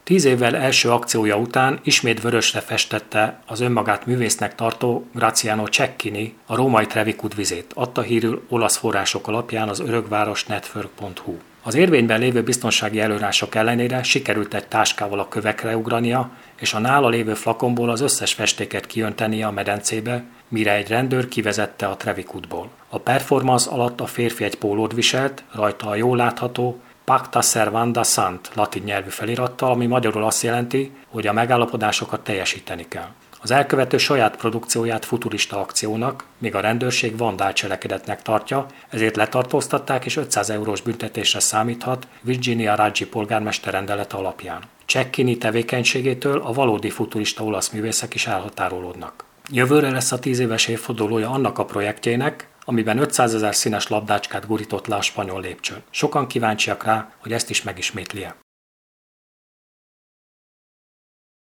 10 évvel első akciója után ismét vörösre festette az önmagát művésznek tartó Graziano Cecchini a római Trevi-kút vizét, adta hírül olasz források alapján az örökváros.network.hu. Az érvényben lévő biztonsági előírások ellenére sikerült egy táskával a kövekre ugrania, és a nála lévő flakonból az összes festéket kiöntenie a medencébe, mire egy rendőr kivezette a Trevi-kútból. A performance alatt a férfi egy pólót viselt, rajta a jól látható Pacta servanda sant latin nyelvű felirattal, ami magyarul azt jelenti, hogy a megállapodásokat teljesíteni kell. Az elkövető saját produkcióját futurista akciónak, míg a rendőrség vandál cselekedetnek tartja, ezért letartóztatták és 500 eurós büntetésre számíthat Virginia Raggi polgármester rendelete alapján. Cecchini tevékenységétől a valódi futurista olasz művészek is elhatárolódnak. Jövőre lesz a 10 éves évfordulója annak a projektjének, amiben 500 000 színes labdácskát gurított le a spanyol lépcsőn. Sokan kíváncsiak rá, hogy ezt is megismétlie.